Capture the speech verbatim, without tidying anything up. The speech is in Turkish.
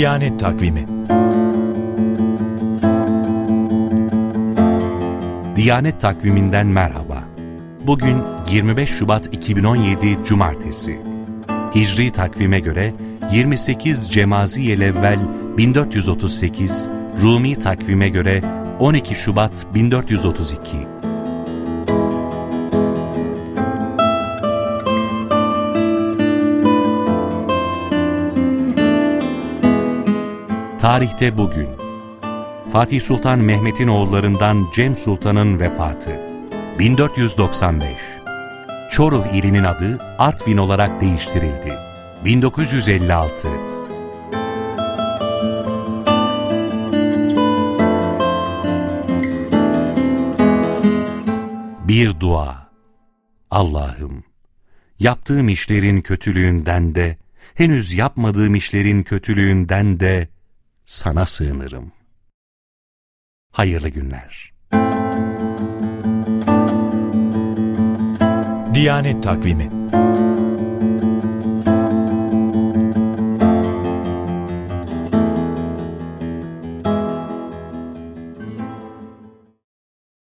Diyanet Takvimi. Diyanet Takviminden merhaba. Bugün yirmi beş Şubat iki bin on yedi Cumartesi. Hicri takvime göre yirmi sekiz Cemaziyelevvel bin dört yüz otuz sekiz, Rumi takvime göre on iki Şubat bin dört yüz otuz iki. Tarihte bugün Fatih Sultan Mehmet'in oğullarından Cem Sultan'ın vefatı. bin dört yüz doksan beş. Çoruh ilinin adı Artvin olarak değiştirildi. bin dokuz yüz elli altı. Bir dua. Allah'ım, yaptığım işlerin kötülüğünden de, henüz yapmadığım işlerin kötülüğünden de sana sığınırım. Hayırlı günler. Diyanet Takvimi.